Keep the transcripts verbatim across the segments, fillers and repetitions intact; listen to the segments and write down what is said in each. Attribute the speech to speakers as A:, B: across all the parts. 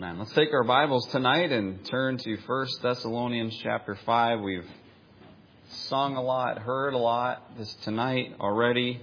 A: Man, let's take our Bibles tonight and turn to First Thessalonians chapter five. We've sung a lot, heard a lot this tonight already.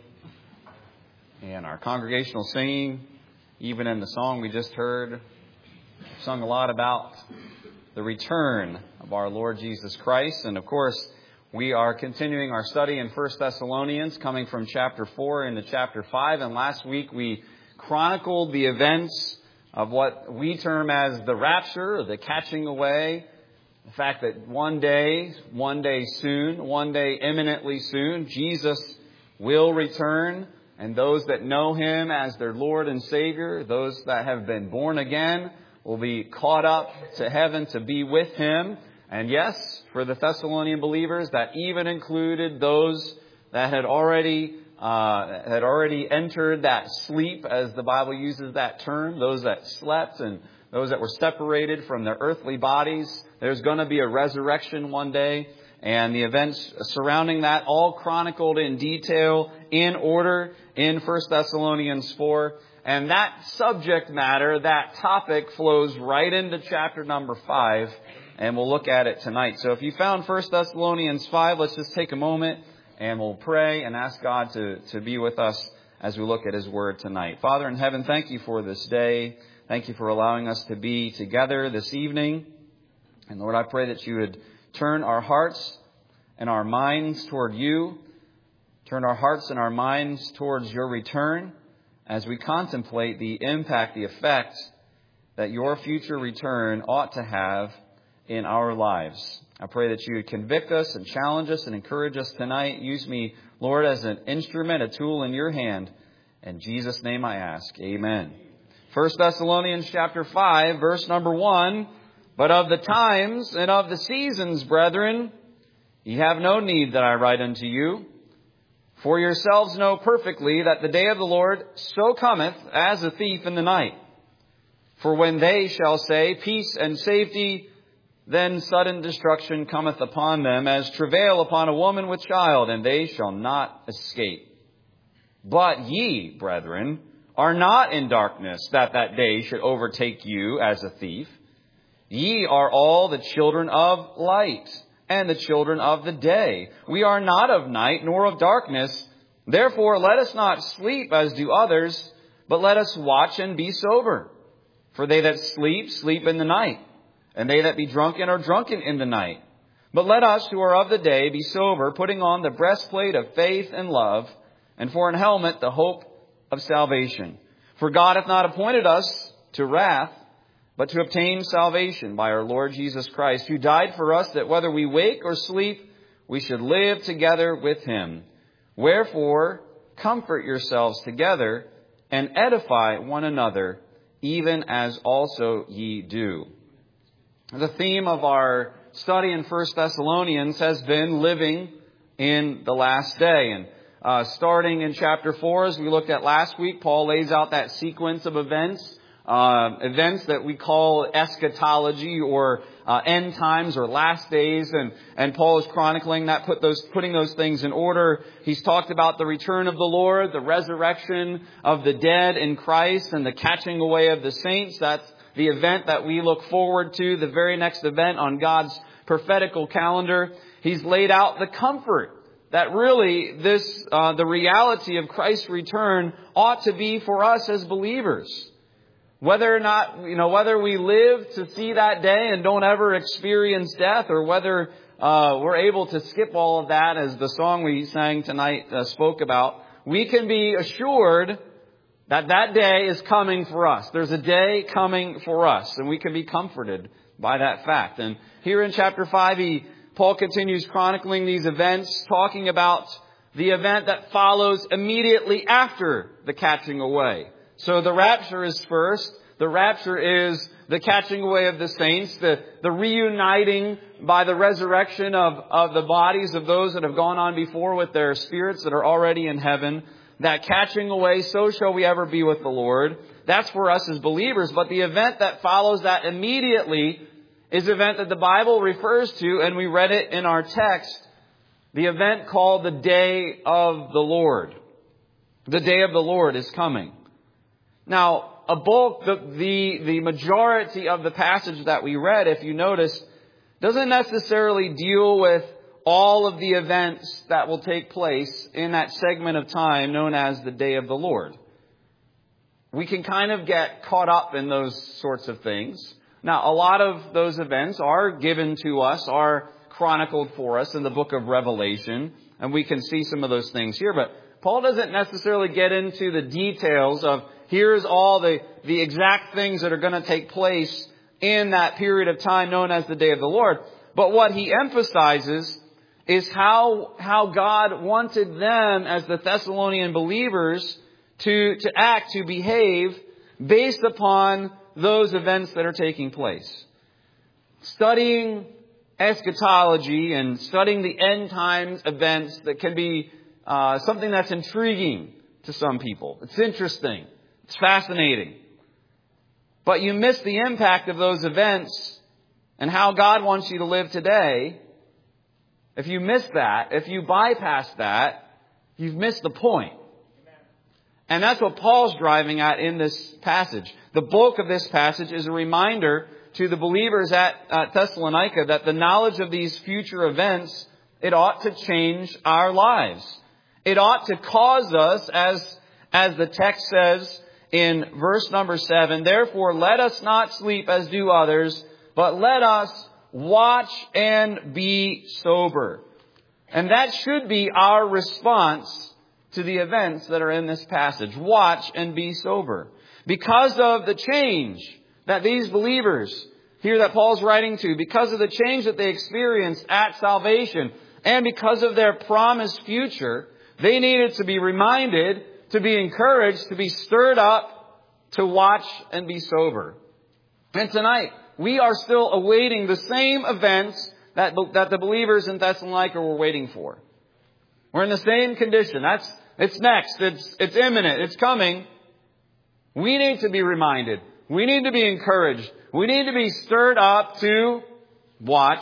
A: And our congregational singing, even in the song we just heard, sung a lot about the return of our Lord Jesus Christ. And of course, we are continuing our study in First Thessalonians, coming from chapter four into chapter five. And last week we chronicled the events of what we term as the rapture, or the catching away. The fact that one day, one day soon, one day imminently soon, Jesus will return. And those that know Him as their Lord and Savior, those that have been born again, will be caught up to heaven to be with Him. And yes, for the Thessalonian believers, that even included those that had already Uh, had already entered that sleep, as the Bible uses that term, those that slept and those that were separated from their earthly bodies. There's going to be a resurrection one day, and the events surrounding that all chronicled in detail, in order, in First Thessalonians four. And that subject matter, that topic, flows right into chapter number five, and we'll look at it tonight. So if you found First Thessalonians five, let's just take a moment and we'll pray and ask God to, to be with us as we look at His Word tonight. Father in heaven, thank You for this day. Thank You for allowing us to be together this evening. And Lord, I pray that You would turn our hearts and our minds toward You. Turn our hearts and our minds towards Your return as we contemplate the impact, the effect that Your future return ought to have in our lives. I pray that You would convict us and challenge us and encourage us tonight. Use me, Lord, as an instrument, a tool in Your hand. In Jesus' name I ask. Amen. First Thessalonians chapter five, verse number one. But of the times and of the seasons, brethren, ye have no need that I write unto you. For yourselves know perfectly that the day of the Lord so cometh as a thief in the night. For when they shall say, peace and safety, then sudden destruction cometh upon them, as travail upon a woman with child, and they shall not escape. But ye, brethren, are not in darkness, that that day should overtake you as a thief. Ye are all the children of light, and the children of the day. We are not of night, nor of darkness. Therefore let us not sleep as do others, but let us watch and be sober. For they that sleep, sleep in the night. And they that be drunken are drunken in the night. But let us who are of the day be sober, putting on the breastplate of faith and love, and for an helmet the hope of salvation. For God hath not appointed us to wrath, but to obtain salvation by our Lord Jesus Christ, who died for us, that whether we wake or sleep, we should live together with Him. Wherefore, comfort yourselves together, and edify one another, even as also ye do. The theme of our study in First Thessalonians has been living in the last day. And uh, starting in chapter four, as we looked at last week, Paul lays out that sequence of events, uh, events that we call eschatology, or uh, end times, or last days. And, and Paul is chronicling that, put those, putting those things in order. He's talked about the return of the Lord, the resurrection of the dead in Christ, and the catching away of the saints. That's the event that we look forward to, the very next event on God's prophetical calendar. He's laid out the comfort that really this, uh, the reality of Christ's return ought to be for us as believers. Whether or not, you know, whether we live to see that day and don't ever experience death, or whether uh, we're able to skip all of that, as the song we sang tonight uh, spoke about, we can be assured that that day is coming for us. There's a day coming for us, and we can be comforted by that fact. And here in chapter five, he, Paul continues chronicling these events, talking about the event that follows immediately after the catching away. So the rapture is first. The rapture is the catching away of the saints, the, the reuniting by the resurrection of, of the bodies of those that have gone on before with their spirits that are already in heaven. That catching away, so shall we ever be with the Lord. That's for us as believers. But the event that follows that immediately is the event that the Bible refers to, and we read it in our text, the event called the day of the Lord. The day of the Lord is coming. Now, a bulk, the, the, the majority of the passage that we read, if you notice, doesn't necessarily deal with all of the events that will take place in that segment of time known as the day of the Lord. We can kind of get caught up in those sorts of things. Now, a lot of those events are given to us, are chronicled for us in the book of Revelation, and we can see some of those things here. But Paul doesn't necessarily get into the details of here's all the, the exact things that are going to take place in that period of time known as the day of the Lord. But what he emphasizes is how, how God wanted them as the Thessalonian believers to, to act, to behave based upon those events that are taking place. Studying eschatology and studying the end times events that can be uh, something that's intriguing to some people. It's interesting. It's fascinating. But you miss the impact of those events and how God wants you to live today. If you miss that, if you bypass that, you've missed the point. And that's what Paul's driving at in this passage. The bulk of this passage is a reminder to the believers at uh, Thessalonica that the knowledge of these future events, it ought to change our lives. It ought to cause us, as, as the text says in verse number seven, therefore let us not sleep as do others, but let us watch and be sober. And that should be our response to the events that are in this passage. Watch and be sober. Because of the change that these believers here that Paul's writing to, because of the change that they experienced at salvation, and because of their promised future, they needed to be reminded, to be encouraged, to be stirred up, to watch and be sober. And tonight, we are still awaiting the same events that, that the believers in Thessalonica were waiting for. We're in the same condition. That's, it's next. It's, it's imminent. It's coming. We need to be reminded. We need to be encouraged. We need to be stirred up to watch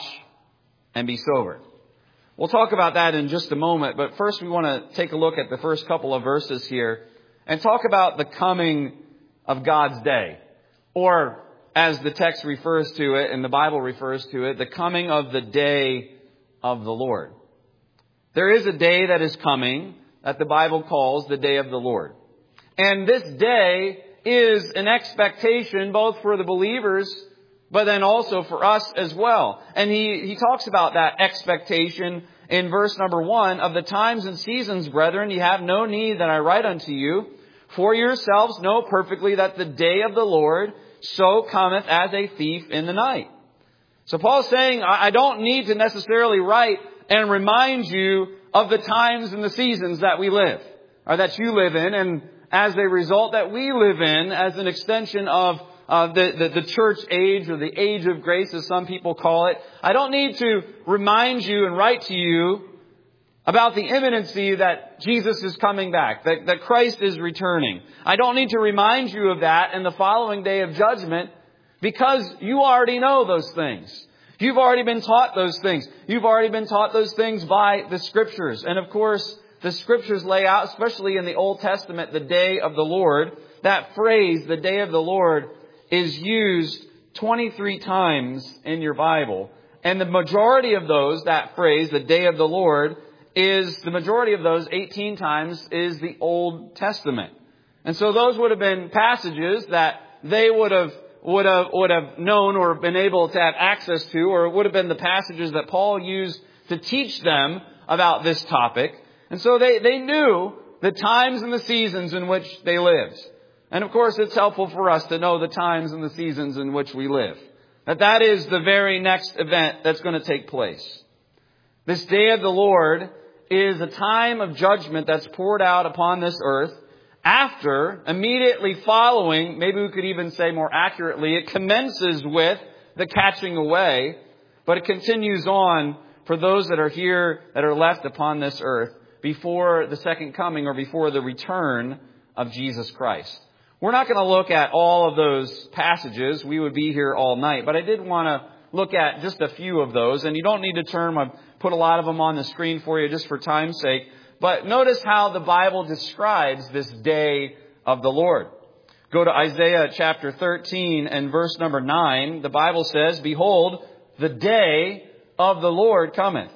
A: and be sober. We'll talk about that in just a moment, but first we want to take a look at the first couple of verses here and talk about the coming of God's day. Or, as the text refers to it and the Bible refers to it, the coming of the day of the Lord. There is a day that is coming that the Bible calls the day of the Lord. And this day is an expectation both for the believers, but then also for us as well. And he, he talks about that expectation in verse number one, of the times and seasons, brethren, ye have no need that I write unto you. For yourselves know perfectly that the day of the Lord so cometh as a thief in the night. So Paul's saying, I don't need to necessarily write and remind you of the times and the seasons that we live, or that you live in, and as a result that we live in as an extension of uh, the, the, the church age, or the age of grace as some people call it. I don't need to remind you and write to you about the imminency that Jesus is coming back, that, that Christ is returning. I don't need to remind you of that in the following day of judgment, because you already know those things. You've already been taught those things. You've already been taught those things by the Scriptures. And of course, the Scriptures lay out, especially in the Old Testament, the day of the Lord. That phrase, the day of the Lord, is used twenty-three times in your Bible. And the majority of those, that phrase, the day of the Lord, is, the majority of those, eighteen times, is the Old Testament. And so those would have been passages that they would have would have would have known or been able to have access to, or it would have been the passages that Paul used to teach them about this topic. And so they, they knew the times and the seasons in which they lived. And of course, it's helpful for us to know the times and the seasons in which we live. That that is the very next event that's going to take place. This day of the Lord is a time of judgment that's poured out upon this earth after, immediately following, maybe we could even say more accurately, it commences with the catching away, but it continues on for those that are here, that are left upon this earth before the second coming or before the return of Jesus Christ. We're not going to look at all of those passages. We would be here all night, but I did want to look at just a few of those, and you don't need to turn. I've put a lot of them on the screen for you just for time's sake. But notice how the Bible describes this day of the Lord. Go to Isaiah chapter thirteen and verse number nine. The Bible says, "Behold, the day of the Lord cometh,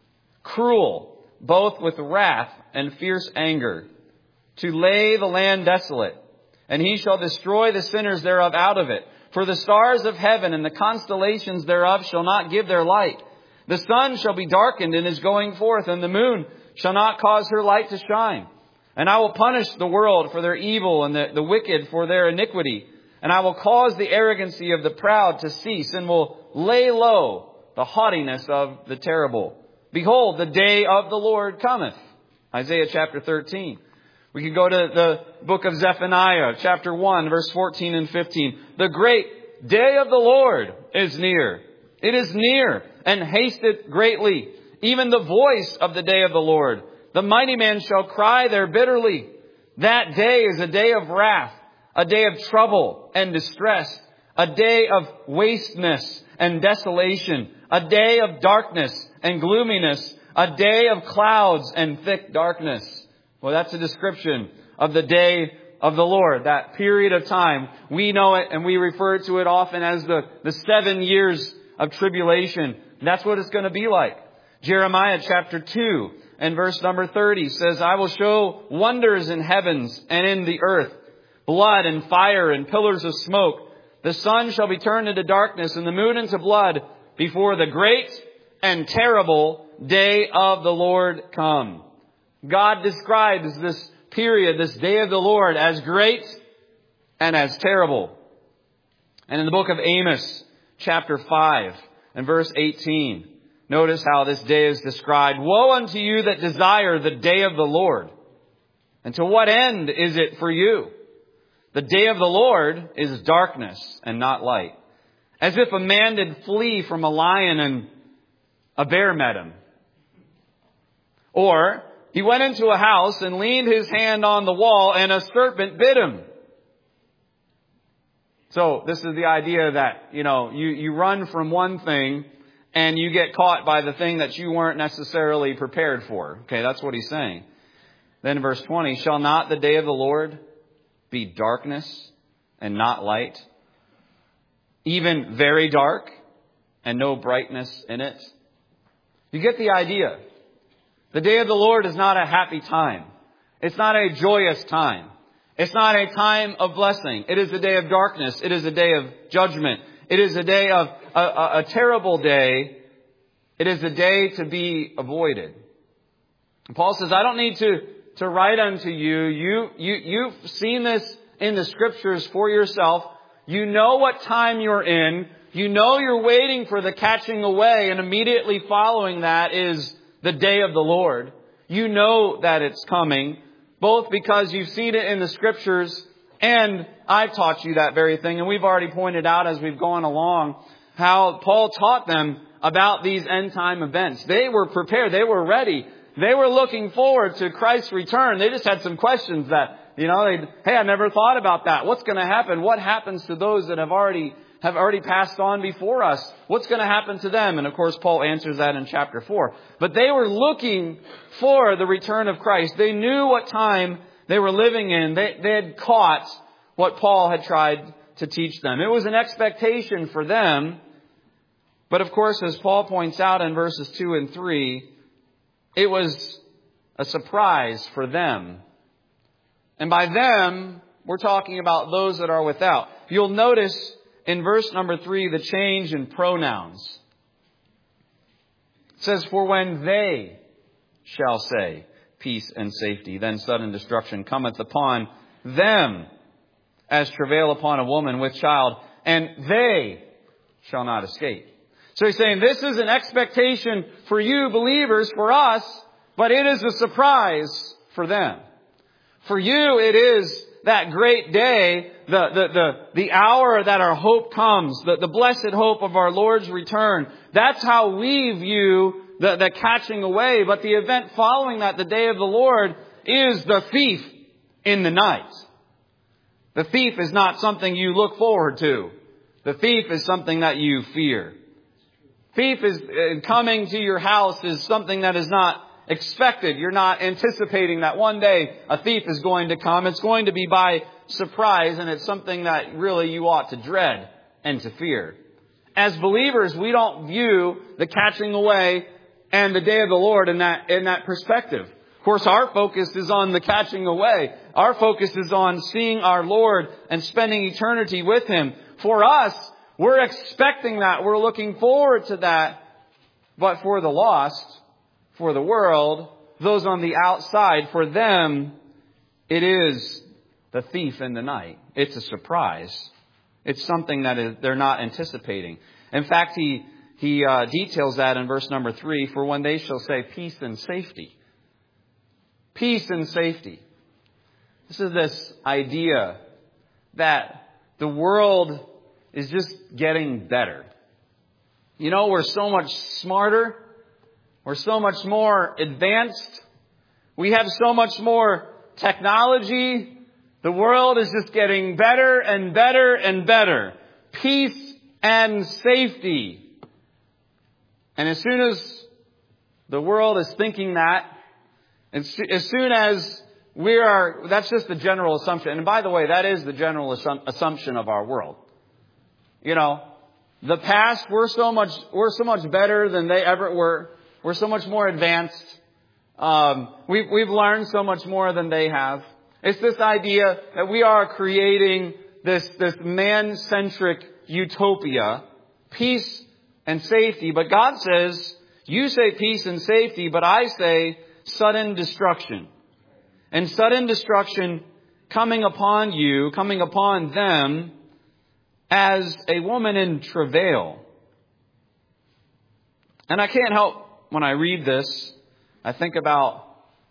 A: cruel, both with wrath and fierce anger, to lay the land desolate. And he shall destroy the sinners thereof out of it. For the stars of heaven and the constellations thereof shall not give their light. The sun shall be darkened in his going forth, and the moon shall not cause her light to shine. And I will punish the world for their evil and the, the wicked for their iniquity. And I will cause the arrogancy of the proud to cease, and will lay low the haughtiness of the terrible. Behold, the day of the Lord cometh." Isaiah chapter thirteen. We can go to the book of Zephaniah, chapter one, verse fourteen and fifteen. "The great day of the Lord is near. It is near, and hasteth greatly. Even the voice of the day of the Lord. The mighty man shall cry there bitterly. That day is a day of wrath, a day of trouble and distress, a day of wasteness and desolation, a day of darkness and gloominess, a day of clouds and thick darkness." Well, that's a description of the day of the Lord, that period of time. We know it and we refer to it often as the, the seven years of tribulation. That's what it's going to be like. Jeremiah chapter two and verse number thirty says, "I will show wonders in heavens and in the earth, blood and fire and pillars of smoke. The sun shall be turned into darkness and the moon into blood before the great and terrible day of the Lord come." God describes this period, this day of the Lord, as great and as terrible. And in the book of Amos, chapter five and verse eighteen, notice how this day is described. "Woe unto you that desire the day of the Lord. And to what end is it for you? The day of the Lord is darkness and not light. As if a man did flee from a lion and a bear met him. Or he went into a house and leaned his hand on the wall and a serpent bit him." So this is the idea that, you know, you, you run from one thing and you get caught by the thing that you weren't necessarily prepared for. Okay, that's what he's saying. Then in verse twenty, "Shall not the day of the Lord be darkness and not light, even very dark and no brightness in it?" You get the idea. The day of the Lord is not a happy time. It's not a joyous time. It's not a time of blessing. It is a day of darkness. It is a day of judgment. It is a day of a, a, a terrible day. It is a day to be avoided. And Paul says, I don't need to, to write unto you. You, you, you've seen this in the scriptures for yourself. You know what time you're in. You know you're waiting for the catching away, and immediately following that is the day of the Lord. You know that it's coming, both because you've seen it in the scriptures, and I've taught you that very thing. And we've already pointed out as we've gone along how Paul taught them about these end time events. They were prepared. They were ready. They were looking forward to Christ's return. They just had some questions that, you know, they, hey, I never thought about that. What's going to happen? What happens to those that have already have already passed on before us? What's going to happen to them? And of course, Paul answers that in chapter four. But they were looking for the return of Christ. They knew what time they were living in. They, they had caught what Paul had tried to teach them. It was an expectation for them. But of course, as Paul points out in verses two and three, it was a surprise for them. And by them, we're talking about those that are without. You'll notice in verse number three, the change in pronouns. It says, "For when they shall say peace and safety, then sudden destruction cometh upon them as travail upon a woman with child, and they shall not escape." So he's saying this is an expectation for you believers, for us, but it is a surprise for them. For you, it is that great day, the, the, the, the hour that our hope comes, the, the blessed hope of our Lord's return. That's how we view the, the catching away. But the event following that, the day of the Lord, is the thief in the night. The thief is not something you look forward to. The thief is something that you fear. Thief is uh, coming to your house is something that is not expected. You're not anticipating that one day a thief is going to come. It's going to be by surprise, and it's something that really you ought to dread and to fear. As believers, we don't view the catching away and the day of the Lord in that, in that perspective. Of course, our focus is on the catching away. Our focus is on seeing our Lord and spending eternity with Him. For us, we're expecting that. We're looking forward to that. But for the lost, for the world, those on the outside, for them, it is the thief in the night. It's a surprise. It's something that is, they're not anticipating. In fact, he, he uh, details that in verse number three, for when they shall say peace and safety. Peace and safety. This is this idea that the world is just getting better. You know, we're so much smarter. We're so much more advanced. We have so much more technology. The world is just getting better and better and better. Peace and safety. And as soon as the world is thinking that, and as soon as we are, that's just the general assumption. And by the way, that is the general assumption of our world. You know, the past, we're so much, we're so much better than they ever were. We're so much more advanced. Um, we've, we've learned so much more than they have. It's this idea that we are creating this, this man-centric utopia, peace and safety. But God says, you say peace and safety, but I say sudden destruction. And sudden destruction coming upon you, coming upon them as a woman in travail. And I can't help, when I read this, I think about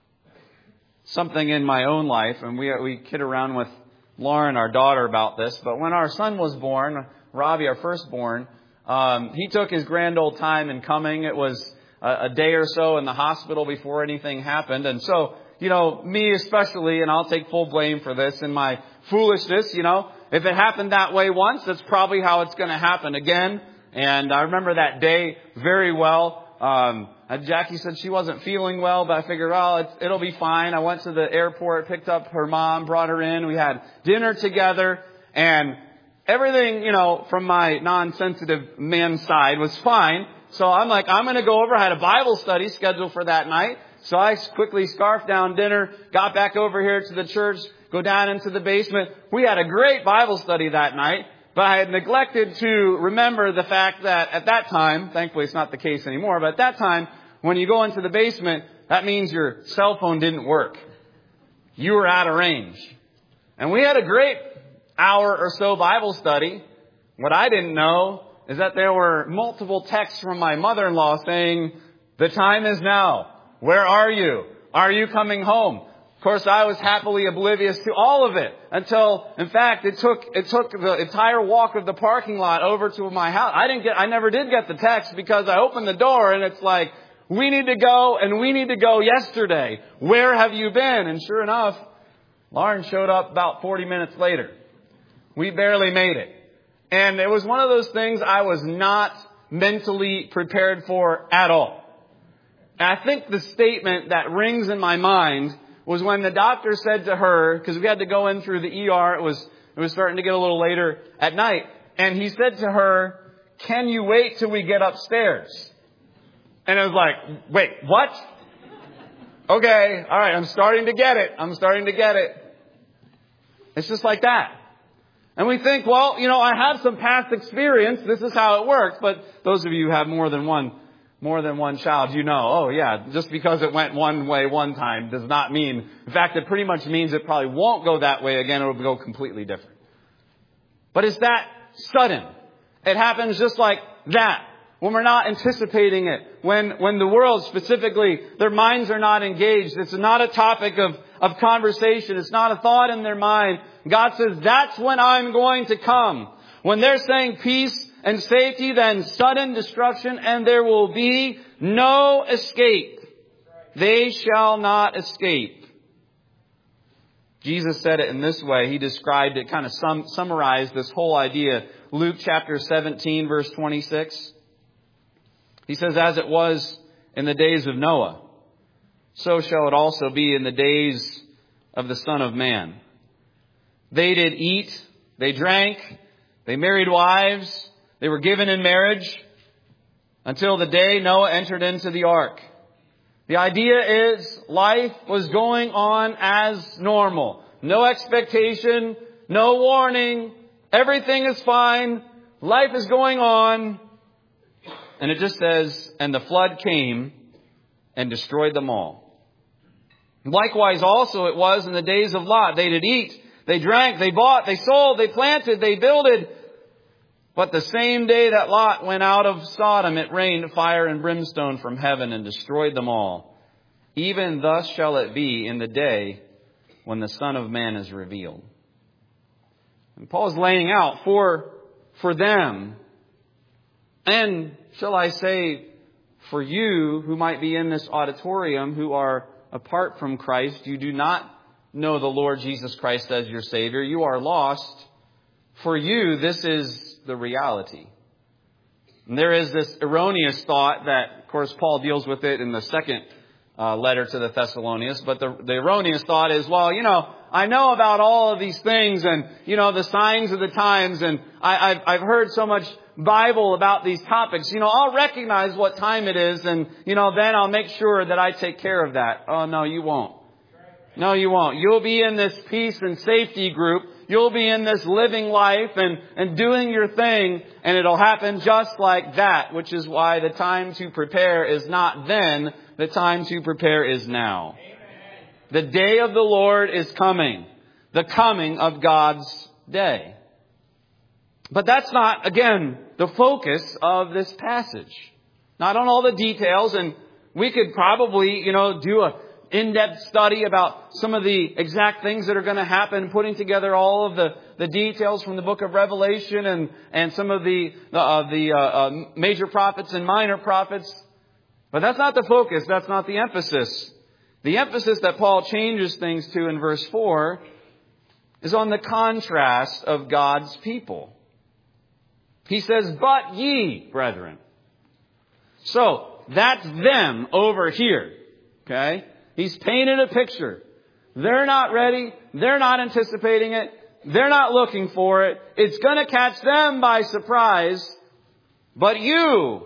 A: something in my own life, and we we kid around with Lauren, our daughter, about this. But when our son was born, Robbie, our firstborn, um, he took his grand old time in coming. It was a, a day or so in the hospital before anything happened. And so, you know, me especially, and I'll take full blame for this, in my foolishness, you know, if it happened that way once, that's probably how it's going to happen again. And I remember that day very well. Um, Jackie said she wasn't feeling well, but I figured, oh, it's, it'll be fine. I went to the airport, picked up her mom, brought her in. We had dinner together, and everything, you know, from my non-sensitive man side was fine. So I'm like, I'm going to go over. I had a Bible study scheduled for that night. So I quickly scarfed down dinner, got back over here to the church, go down into the basement. We had a great Bible study that night. But I had neglected to remember the fact that at that time, thankfully it's not the case anymore, but at that time, when you go into the basement, that means your cell phone didn't work. You were out of range. And we had a great hour or so Bible study. What I didn't know is that there were multiple texts from my mother-in-law saying, the time is now. Where are you? Are you coming home? Of course, I was happily oblivious to all of it until, in fact, it took it took the entire walk of the parking lot over to my house. I didn't get, I never did get the text because I opened the door and it's like, we need to go and we need to go yesterday. Where have you been? And sure enough, Lauren showed up about forty minutes later. We barely made it. And it was one of those things I was not mentally prepared for at all. And I think the statement that rings in my mind was when the doctor said to her, because we had to go in through the E R, it was it was starting to get a little later at night, and he said to her, can you wait till we get upstairs? And I was like, wait, what? Okay, all right, I'm starting to get it. I'm starting to get it. It's just like that. And we think, well, you know, I have some past experience. This is how it works. But those of you who have more than one More than one child, you know, oh yeah, just because it went one way one time does not mean, in fact, it pretty much means it probably won't go that way again. It will go completely different. But it's that sudden. It happens just like that. When we're not anticipating it. When, when the world specifically, their minds are not engaged. It's not a topic of, of conversation. It's not a thought in their mind. God says, that's when I'm going to come. When they're saying peace and safety, then sudden destruction, and there will be no escape. They shall not escape. Jesus said it in this way. He described it, kind of sum, summarized this whole idea. Luke chapter seventeen, verse twenty-six. He says, as it was in the days of Noah, so shall it also be in the days of the Son of Man. They did eat, they drank, they married wives, they were given in marriage until the day Noah entered into the ark. The idea is life was going on as normal. No expectation, no warning, everything is fine, life is going on. And it just says, and the flood came and destroyed them all. Likewise also it was in the days of Lot. They did eat, they drank, they bought, they sold, they planted, they builded. But the same day that Lot went out of Sodom, it rained fire and brimstone from heaven and destroyed them all. Even thus shall it be in the day when the Son of Man is revealed. And Paul's laying out for, for them, and shall I say, for you who might be in this auditorium who are apart from Christ, you do not know the Lord Jesus Christ as your Savior, you are lost. For you, this is the reality. And there is this erroneous thought that, of course, Paul deals with it in the second uh, letter to the Thessalonians. But the, the erroneous thought is, well, you know, I know about all of these things and, you know, the signs of the times. And I, I've, I've heard so much Bible about these topics. You know, I'll recognize what time it is. And, you know, then I'll make sure that I take care of that. Oh, no, you won't. No, you won't. You'll be in this peace and safety group. You'll be in this living life and, and doing your thing, and it'll happen just like that, which is why the time to prepare is not then, the time to prepare is now. Amen. The day of the Lord is coming, the coming of God's day. But that's not, again, the focus of this passage. Not on all the details, and we could probably, you know, do a in-depth study about some of the exact things that are going to happen, putting together all of the, the details from the book of Revelation and, and some of the, uh, the uh, uh, major prophets and minor prophets. But that's not the focus. That's not the emphasis. The emphasis that Paul changes things to in verse four is on the contrast of God's people. He says, but ye, brethren. So that's them over here. Okay? He's painted a picture. They're not ready. They're not anticipating it. They're not looking for it. It's going to catch them by surprise. But you,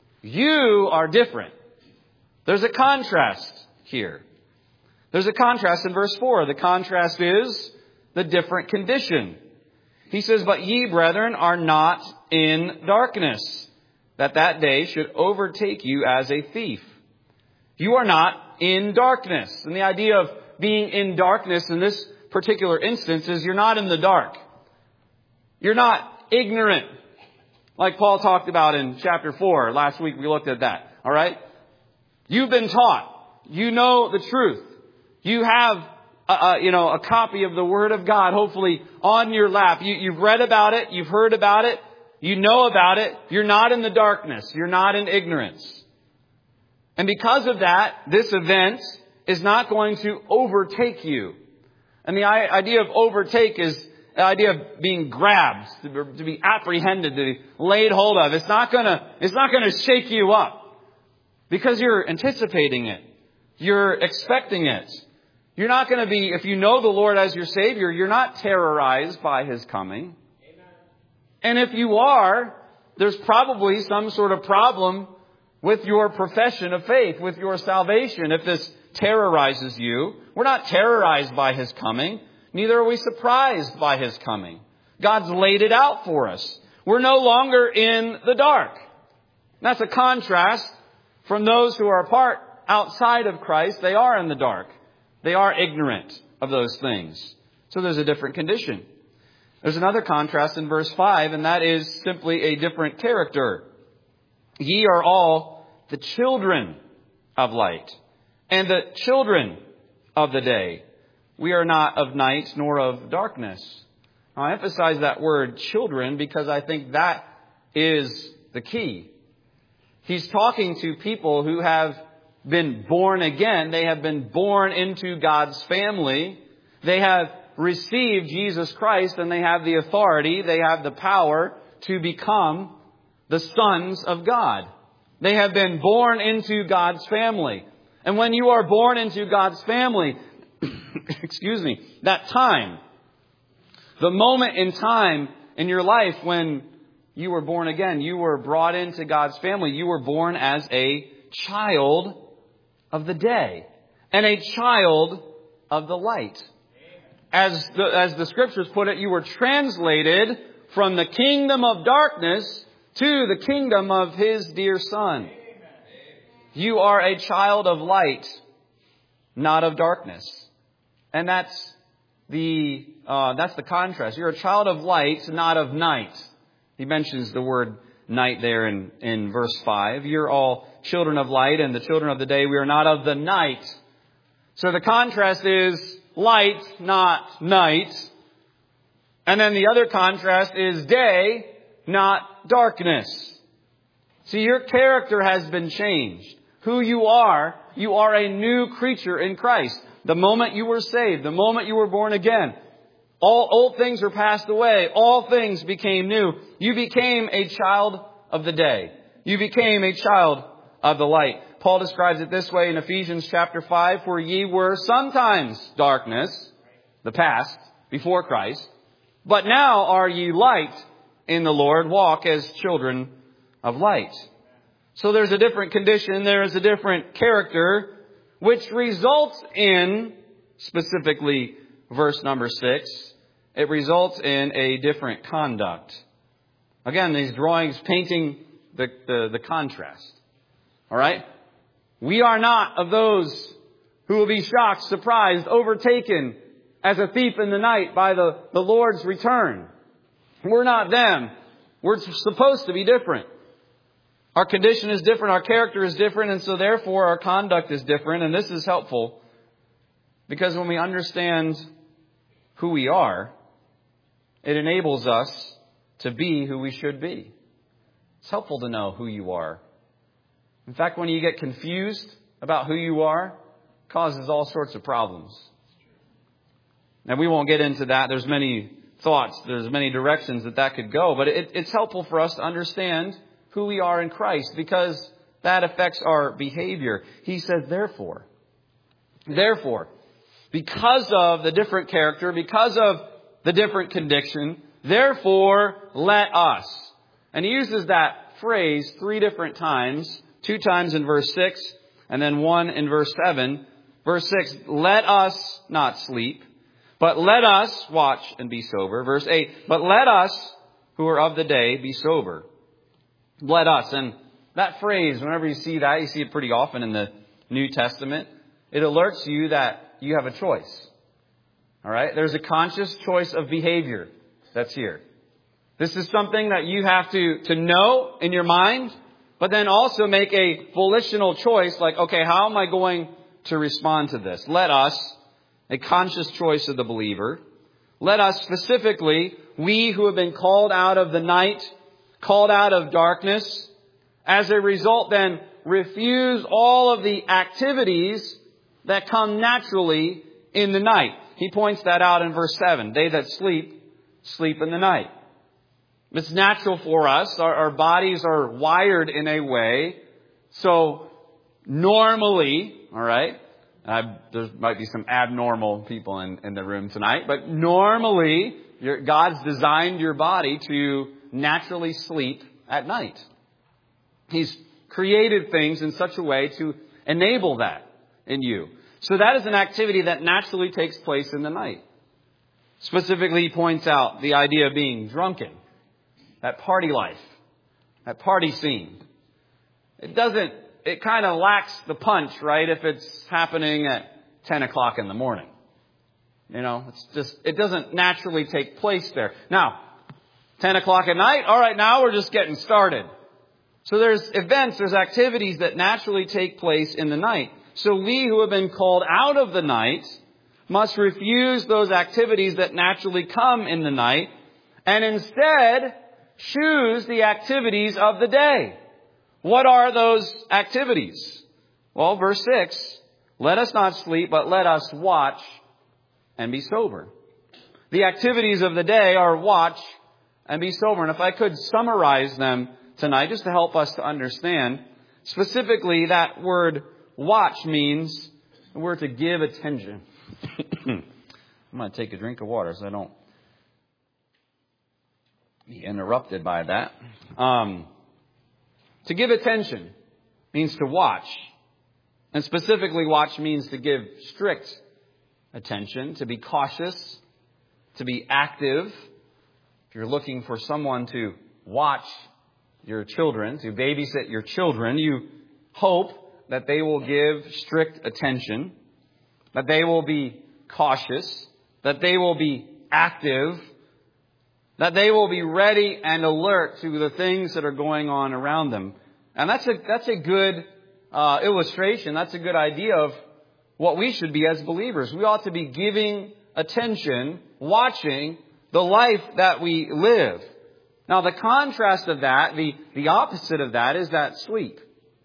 A: you are different. There's a contrast here. There's a contrast in verse four. The contrast is the different condition. He says, but ye, brethren, are not in darkness, that that day should overtake you as a thief. You are not in darkness. And the idea of being in darkness in this particular instance is you're not in the dark. You're not ignorant. Like Paul talked about in chapter four. Last week we looked at that. All right? You've been taught. You know the truth. You have a, a, you know, a copy of the Word of God, hopefully on your lap. You, you've read about it. You've heard about it. You know about it. You're not in the darkness. You're not in ignorance. And because of that, this event is not going to overtake you. And the idea of overtake is the idea of being grabbed, to be apprehended, to be laid hold of. It's not gonna, it's not gonna shake you up because you're anticipating it. You're expecting it. You're not going to be, if you know the Lord as your Savior, you're not terrorized by His coming. Amen. And if you are, there's probably some sort of problem with your profession of faith, with your salvation, if this terrorizes you. We're not terrorized by His coming. Neither are we surprised by His coming. God's laid it out for us. We're no longer in the dark. That's a contrast from those who are apart outside of Christ. They are in the dark. They are ignorant of those things. So there's a different condition. There's another contrast in verse five, and that is simply a different character. Ye are all the children of light and the children of the day. We are not of night nor of darkness. Now, I emphasize that word children because I think that is the key. He's talking to people who have been born again. They have been born into God's family. They have received Jesus Christ, and they have the authority, they have the power to become the sons of God. They have been born into God's family. And when you are born into God's family, excuse me, that time, the moment in time in your life when you were born again, you were brought into God's family. You were born as a child of the day and a child of the light. As the, as the scriptures put it, you were translated from the kingdom of darkness to the kingdom of His dear Son. You are a child of light, not of darkness. And that's the uh, that's the contrast. You're a child of light, not of night. He mentions the word night there in, in verse five. You're all children of light and the children of the day. We are not of the night. So the contrast is light, not night. And then the other contrast is day, not darkness. See, your character has been changed. Who you are, you are a new creature in Christ. The moment you were saved, the moment you were born again, all old things are passed away. All things became new. You became a child of the day. You became a child of the light. Paul describes it this way in Ephesians chapter five, for ye were sometimes darkness, the past, before Christ, but now are ye light in the Lord. Walk as children of light. So there's a different condition. There is a different character, which results in, specifically verse number six, it results in a different conduct. Again, these drawings painting the, the, the contrast. All right? We are not of those who will be shocked, surprised, overtaken as a thief in the night by the, the Lord's return. We're not them. We're supposed to be different. Our condition is different. Our character is different. And so therefore our conduct is different. And this is helpful because when we understand who we are, it enables us to be who we should be. It's helpful to know who you are. In fact, when you get confused about who you are, it causes all sorts of problems. Now, we won't get into that. There's many thoughts. There's many directions that that could go. But it, it's helpful for us to understand who we are in Christ because that affects our behavior. He says, therefore, therefore, because of the different character, because of the different conviction, therefore, let us. And he uses that phrase three different times, two times in verse six, and then one in verse seven. Verse six, let us not sleep, but let us watch and be sober. Verse eight, but let us who are of the day be sober. Let us. And that phrase, whenever you see that, you see it pretty often in the New Testament. It alerts you that you have a choice. All right? There's a conscious choice of behavior that's here. This is something that you have to, to know in your mind, but then also make a volitional choice like, okay, how am I going to respond to this? Let us, a conscious choice of the believer. Let us specifically, we who have been called out of the night, called out of darkness, as a result then refuse all of the activities that come naturally in the night. He points that out in verse seven. They that sleep, sleep in the night. It's natural for us. Our, our bodies are wired in a way. So normally, all right, uh, there might be some abnormal people in, in the room tonight, but normally your, God's designed your body to naturally sleep at night. He's created things in such a way to enable that in you. So that is an activity that naturally takes place in the night. Specifically, he points out the idea of being drunken. That party life. That party scene. It doesn't, it kind of lacks the punch, right? If it's happening at ten o'clock in the morning. You know, it's just, it doesn't naturally take place there. Now, ten o'clock at night. All right, now we're just getting started. So there's events, there's activities that naturally take place in the night. So we who have been called out of the night must refuse those activities that naturally come in the night and instead choose the activities of the day. What are those activities? Well, verse six, let us not sleep, but let us watch and be sober. The activities of the day are watch and be sober. And if I could summarize them tonight, just to help us to understand, specifically that word watch means we're to give attention. I'm going to take a drink of water so I don't be interrupted by that. Um, to give attention means to watch. And specifically, watch means to give strict attention, to be cautious, to be active. If you're looking for someone to watch your children, to babysit your children, you hope that they will give strict attention, that they will be cautious, that they will be active, that they will be ready and alert to the things that are going on around them. And that's a, that's a good uh, illustration. That's a good idea of what we should be as believers. We ought to be giving attention, watching the life that we live. Now, the contrast of that, the, the opposite of that, is that sleep.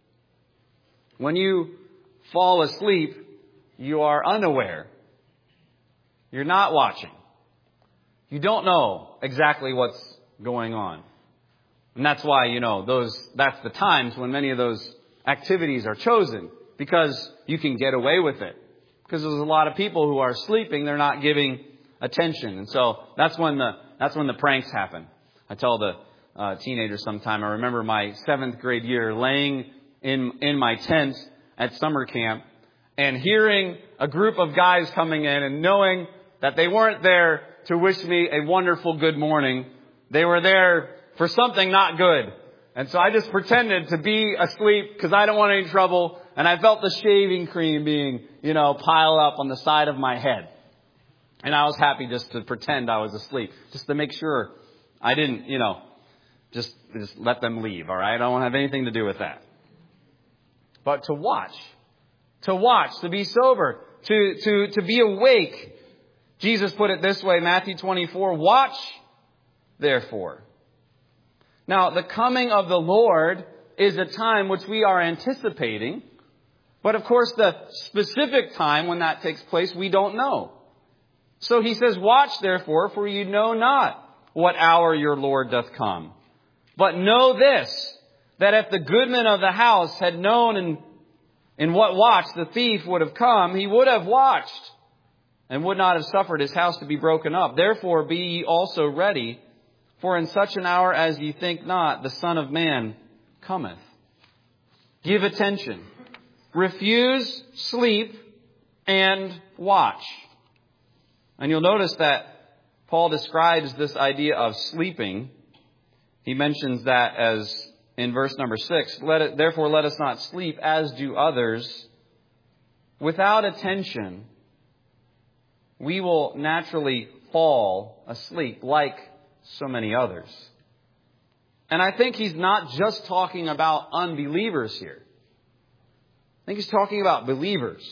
A: When you fall asleep, you are unaware. You're not watching. You don't know exactly what's going on. And that's why, you know, those, that's the times when many of those activities are chosen, because you can get away with it. Because there's a lot of people who are sleeping, they're not giving attention. And so that's when the, that's when the pranks happen. I tell the uh, teenagers sometime, I remember my seventh grade year laying in, in my tent at summer camp and hearing a group of guys coming in and knowing that they weren't there to wish me a wonderful good morning. They were there for something not good. And so I just pretended to be asleep because I don't want any trouble. And I felt the shaving cream being, you know, piled up on the side of my head. And I was happy just to pretend I was asleep, just to make sure I didn't, you know, just, just let them leave. All right. I don't have anything to do with that. But to watch, to watch, to be sober, to, to, to be awake. Jesus put it this way, Matthew twenty-four, watch, therefore. Now, the coming of the Lord is a time which we are anticipating. But of course, the specific time when that takes place, we don't know. So he says, watch, therefore, for you know not what hour your Lord doth come. But know this, that if the goodman of the house had known in, in what watch the thief would have come, he would have watched and would not have suffered his house to be broken up. Therefore be ye also ready, for in such an hour as ye think not, the Son of Man cometh. Give attention. Refuse sleep and watch. And you'll notice that Paul describes this idea of sleeping. He mentions that as in verse number six, let it, therefore let us not sleep as do others. Without attention, we will naturally fall asleep like so many others. And I think he's not just talking about unbelievers here. I think he's talking about believers.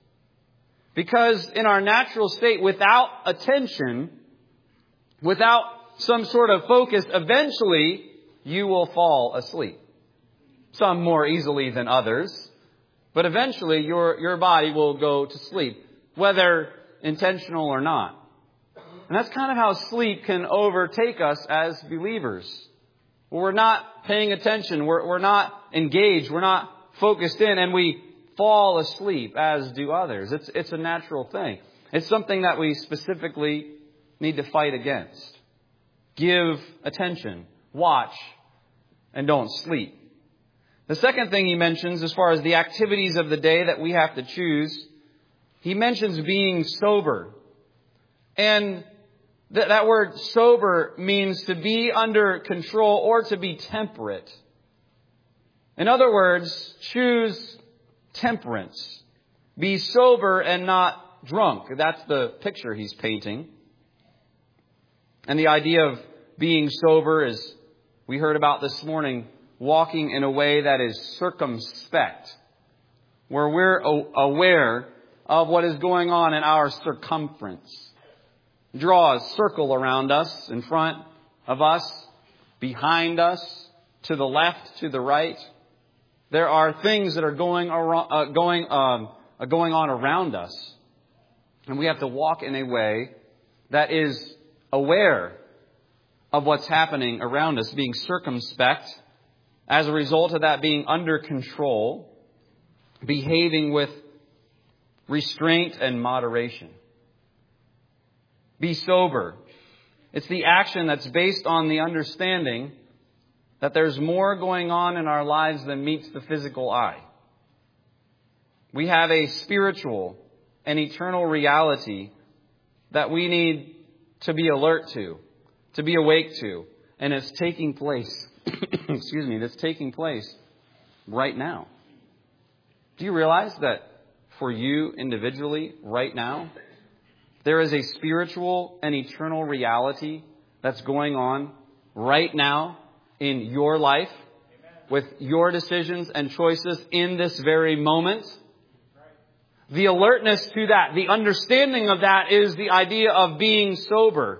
A: Because in our natural state, without attention, without some sort of focus, eventually you will fall asleep. Some more easily than others. But eventually your, your body will go to sleep, whether intentional or not. And that's kind of how sleep can overtake us as believers. We're not paying attention. We're, we're not engaged. We're not focused in, and we fall asleep, as do others. It's, it's a natural thing. It's something that we specifically need to fight against. Give attention, watch, and don't sleep. The second thing he mentions, as far as the activities of the day that we have to choose, he mentions being sober. And th- that word sober means to be under control or to be temperate. In other words, choose temperance. Be sober and not drunk. That's the picture he's painting. And the idea of being sober is, we heard about this morning, walking in a way that is circumspect, where we're aware of what is going on in our circumference. Draw a circle around us, in front of us, behind us, to the left, to the right. There are things that are going around, uh, going um, uh, going on around us, and we have to walk in a way that is aware of what's happening around us, being circumspect. As a result of that, being under control. behaving with restraint and moderation. Be sober. It's the action that's based on the understanding that there's more going on in our lives than meets the physical eye. We have a spiritual and eternal reality that we need to be alert to, to be awake to. And it's taking place, excuse me, that's taking place right now. Do you realize that for you individually right now, there is a spiritual and eternal reality that's going on right now in your life with your decisions and choices in this very moment? The alertness to that, the understanding of that is the idea of being sober.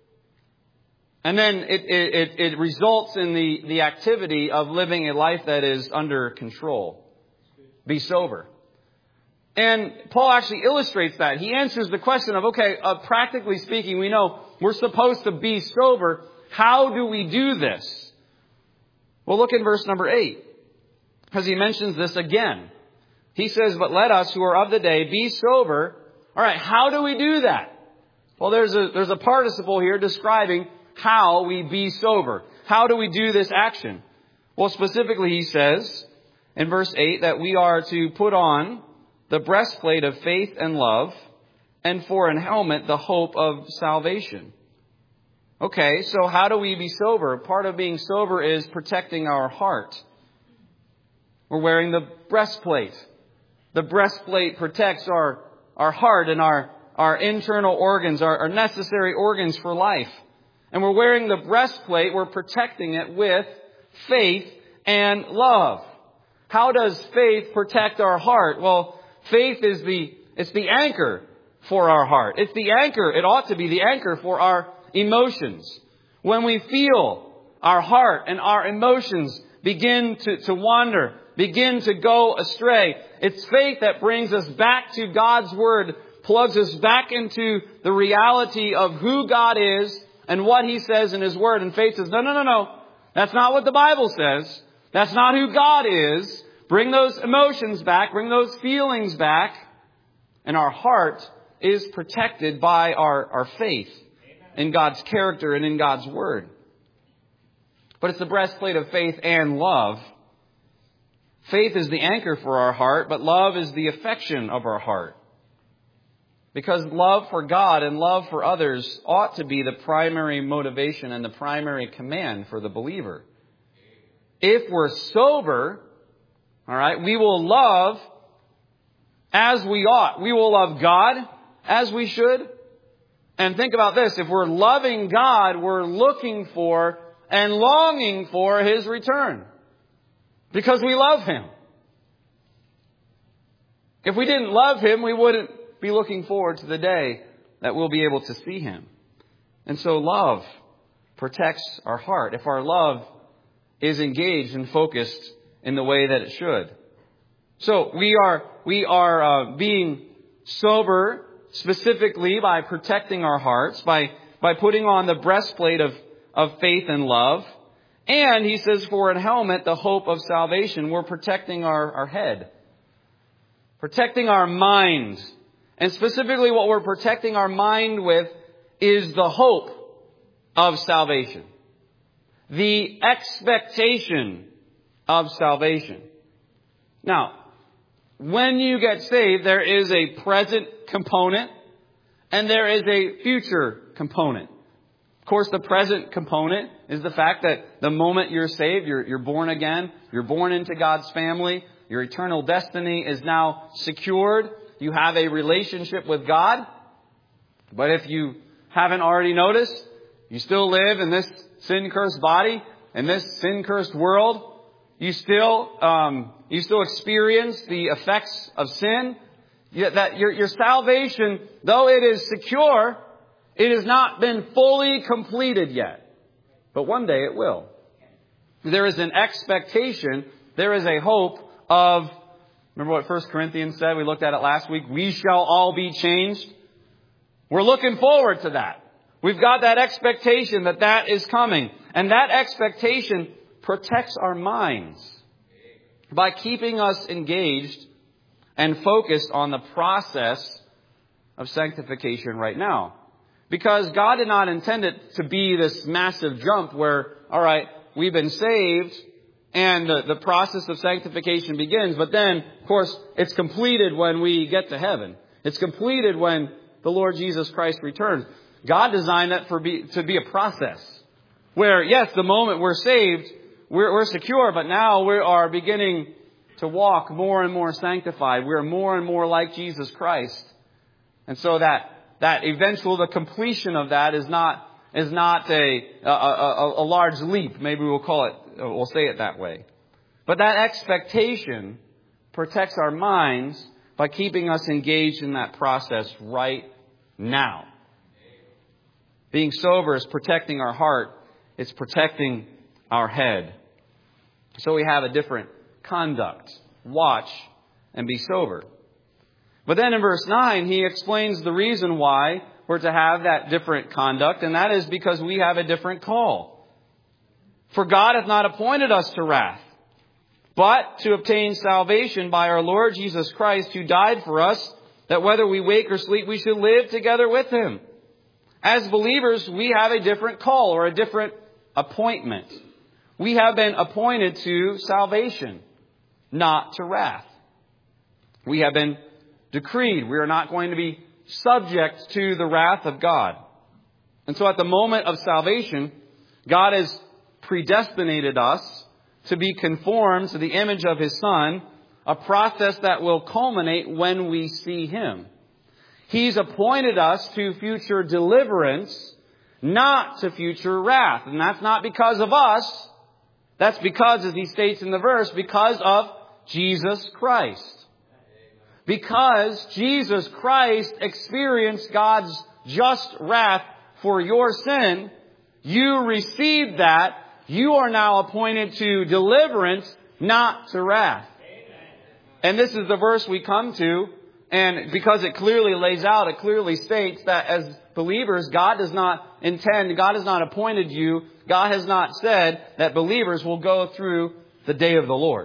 A: And then it, it, it results in the, the activity of living a life that is under control. Be sober. And Paul actually illustrates that. He answers the question of, okay, uh, practically speaking, we know we're supposed to be sober. How do we do this? Well, look in verse number eight, because he mentions this again. He says, but let us who are of the day be sober. All right, how do we do that? Well, there's a, there's a participle here describing how we be sober. How do we do this action? Well, specifically, he says in verse eight that we are to put on the breastplate of faith and love, and for an helmet, the hope of salvation. Okay, so how do we be sober? Part of being sober is protecting our heart. We're wearing the breastplate. The breastplate protects our, our heart and our, our internal organs, our, our necessary organs for life. And we're wearing the breastplate, we're protecting it with faith and love. How does faith protect our heart? Well, faith is the, it's the anchor for our heart. It's the anchor, it ought to be the anchor for our emotions. When we feel our heart and our emotions begin to, to wander, begin to go astray, it's faith that brings us back to God's Word, plugs us back into the reality of who God is and what He says in His Word. And faith says, no, no, no, no. That's not what the Bible says. That's not who God is. Bring those emotions back. Bring those feelings back. And our heart is protected by our, our faith in God's character and in God's Word. But it's the breastplate of faith and love. Faith is the anchor for our heart, but love is the affection of our heart. Because love for God and love for others ought to be the primary motivation and the primary command for the believer. If we're sober, all right, we will love as we ought. We will love God as we should. And think about this. If we're loving God, we're looking for and longing for His return. Because we love Him. If we didn't love Him, we wouldn't be looking forward to the day that we'll be able to see Him. And so love protects our heart. If our love is engaged and focused in the way that it should. So we are, we are uh, being sober specifically by protecting our hearts, by, by putting on the breastplate of, of faith and love. And he says, for a helmet, the hope of salvation. We're protecting our, our head. Protecting our mind. And specifically what we're protecting our mind with is the hope of salvation. The expectation of salvation. Now, when you get saved, there is a present component and there is a future component. Of course, the present component is the fact that the moment you're saved, you're, you're born again, you're born into God's family, your eternal destiny is now secured, you have a relationship with God. But if you haven't already noticed, you still live in this sin-cursed body, in this sin-cursed world. You still, um, you still experience the effects of sin. Yet that your, your salvation, though it is secure, it has not been fully completed yet. But one day it will. There is an expectation. There is a hope of, remember what First Corinthians said? We looked at it last week. We shall all be changed. We're looking forward to that. We've got that expectation that that is coming. And that expectation protects our minds by keeping us engaged and focused on the process of sanctification right now. Because God did not intend it to be this massive jump where, all right, we've been saved and the, the process of sanctification begins. But then, of course, it's completed when we get to heaven. It's completed when the Lord Jesus Christ returns. God designed that for be, to be a process where, yes, the moment we're saved, we're, we're secure, but now we are beginning to walk more and more sanctified. We're more and more like Jesus Christ. And so that, that eventual, the completion of that is not, is not a, a, a, a large leap. Maybe we'll call it, we'll say it that way. But that expectation protects our minds by keeping us engaged in that process right now. Being sober is protecting our heart. It's protecting our head. So we have a different conduct. Watch and be sober. But then in verse nine, he explains the reason why we're to have that different conduct, and that is because we have a different call. For God hath not appointed us to wrath, but to obtain salvation by our Lord Jesus Christ, who died for us, that whether we wake or sleep, we should live together with Him. As believers, we have a different call or a different appointment. We have been appointed to salvation, not to wrath. We have been decreed. We are not going to be subject to the wrath of God. And so at the moment of salvation, God has predestinated us to be conformed to the image of His Son, a process that will culminate when we see Him. He's appointed us to future deliverance, not to future wrath. And that's not because of us. That's because, as he states in the verse, because of Jesus Christ. Because Jesus Christ experienced God's just wrath for your sin, you received that. You are now appointed to deliverance, not to wrath. And this is the verse we come to. And because it clearly lays out, it clearly states that as believers, God does not intend, God has not appointed you, God has not said that believers will go through the day of the Lord.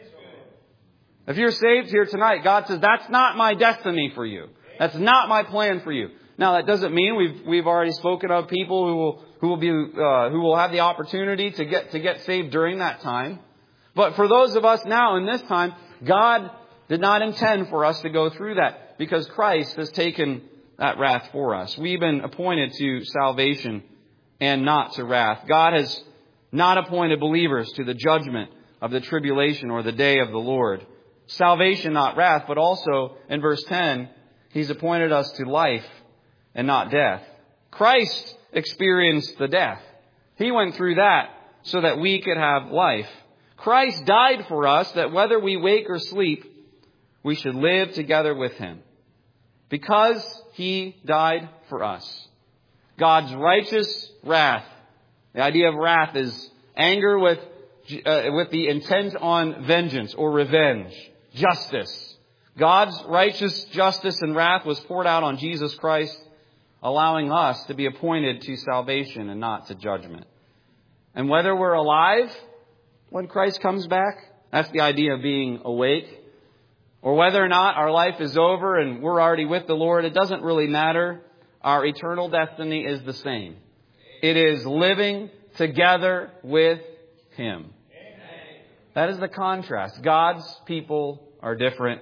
A: If you're saved here tonight, God says, that's not my destiny for you. That's not my plan for you. Now, that doesn't mean we've we've already spoken of people who will who will be uh, who will have the opportunity to get to get saved during that time. But for those of us now in this time, God did not intend for us to go through that because Christ has taken that wrath for us. We've been appointed to salvation and not to wrath. God has not appointed believers to the judgment of the tribulation or the day of the Lord. Salvation, not wrath, but also in verse ten, He's appointed us to life and not death. Christ experienced the death. He went through that so that we could have life. Christ died for us that whether we wake or sleep, we should live together with Him. Because He died for us. God's righteous wrath. The idea of wrath is anger with, uh, with the intent on vengeance or revenge. Justice. God's righteous justice and wrath was poured out on Jesus Christ, allowing us to be appointed to salvation and not to judgment. And whether we're alive when Christ comes back, that's the idea of being awake, or whether or not our life is over and we're already with the Lord, it doesn't really matter. Our eternal destiny is the same. It is living together with Him. That is the contrast. God's people are different.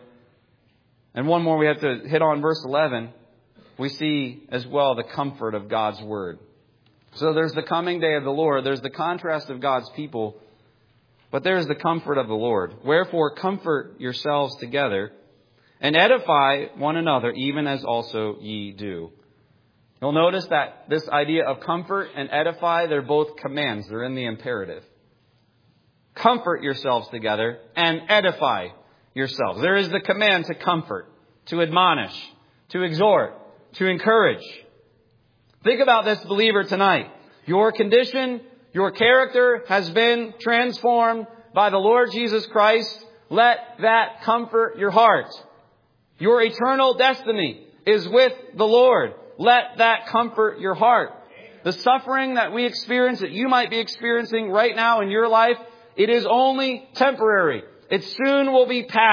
A: And one more we have to hit on, verse eleven. We see as well the comfort of God's Word. So there's the coming day of the Lord. There's the contrast of God's people. But there's the comfort of the Lord. Wherefore comfort yourselves together and edify one another, even as also ye do. You'll notice that this idea of comfort and edify, they're both commands. They're in the imperative. Comfort yourselves together and edify yourselves. There is the command to comfort, to admonish, to exhort, to encourage. Think about this, believer, tonight. Your condition, your character has been transformed by the Lord Jesus Christ. Let that comfort your heart. Your eternal destiny is with the Lord. Let that comfort your heart. The suffering that we experience, that you might be experiencing right now in your life, it is only temporary. It soon will be past.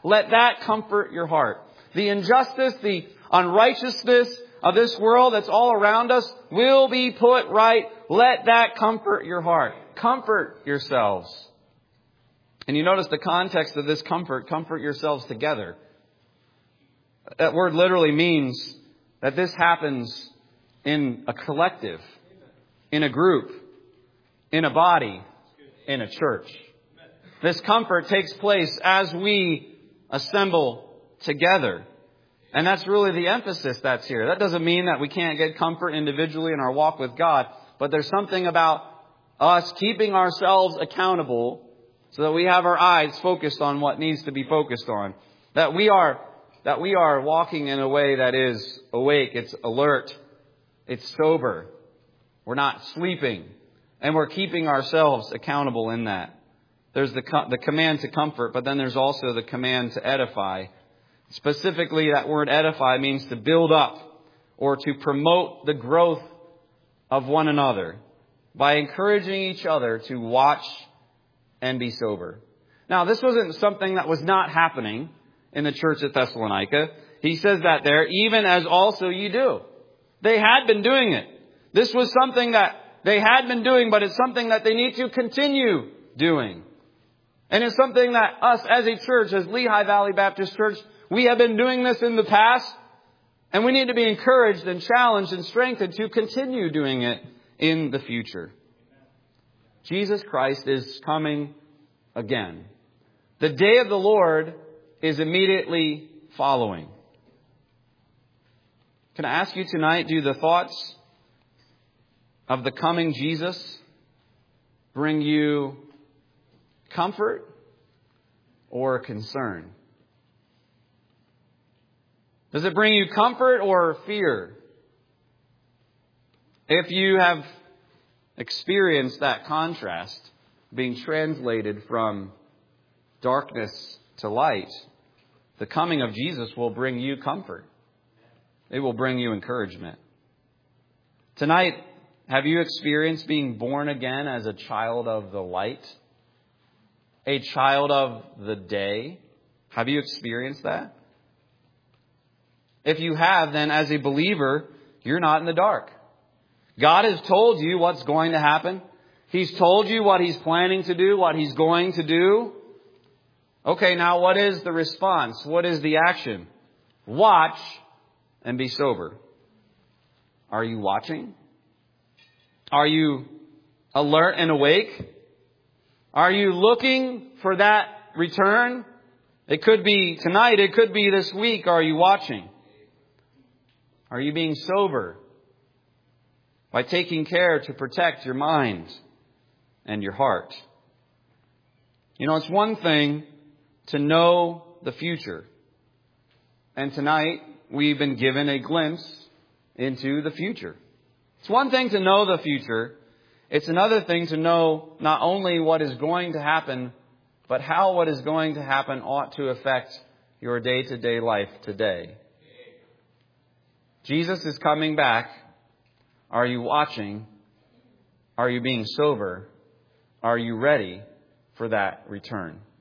A: let that comfort your heart. The injustice, the unrighteousness of this world that's all around us will be put right. Let that comfort your heart. Comfort yourselves. And you notice the context of this comfort, comfort yourselves together. That word literally means that this happens in a collective, in a group, in a body, in a church. This comfort takes place as we assemble together. And that's really the emphasis that's here. That doesn't mean that we can't get comfort individually in our walk with God, but there's something about us keeping ourselves accountable so that we have our eyes focused on what needs to be focused on. That we are, that we are walking in a way that is awake, it's alert, it's sober. We're not sleeping. And we're keeping ourselves accountable in that. There's the, the command to comfort, but then there's also the command to edify. Specifically, that word edify means to build up or to promote the growth of one another by encouraging each other to watch and be sober. Now, this wasn't something that was not happening in the church at Thessalonica. He says that there, even as also you do. They had been doing it. This was something that they had been doing, but it's something that they need to continue doing. And it's something that us as a church, as Lehigh Valley Baptist Church, we have been doing this in the past, and we need to be encouraged and challenged and strengthened to continue doing it in the future. Jesus Christ is coming again. The day of the Lord is immediately following. Can I ask you tonight, do the thoughts of the coming Jesus bring you comfort or concern? Does it bring you comfort or fear? If you have experienced that contrast, being translated from darkness to light, the coming of Jesus will bring you comfort. It will bring you encouragement. Tonight, have you experienced being born again as a child of the light? A child of the day? Have you experienced that? If you have, then as a believer, you're not in the dark. God has told you what's going to happen. He's told you what He's planning to do, what He's going to do. Okay, now what is the response? What is the action? Watch and be sober. Are you watching? Are you alert and awake? Are you looking for that return? It could be tonight. It could be this week. Are you watching? Are you being sober by taking care to protect your mind and your heart? You know, it's one thing to know the future. And tonight, we've been given a glimpse into the future. It's one thing to know the future. It's another thing to know not only what is going to happen, but how what is going to happen ought to affect your day-to-day life today. Jesus is coming back. Are you watching? Are you being sober? Are you ready for that return?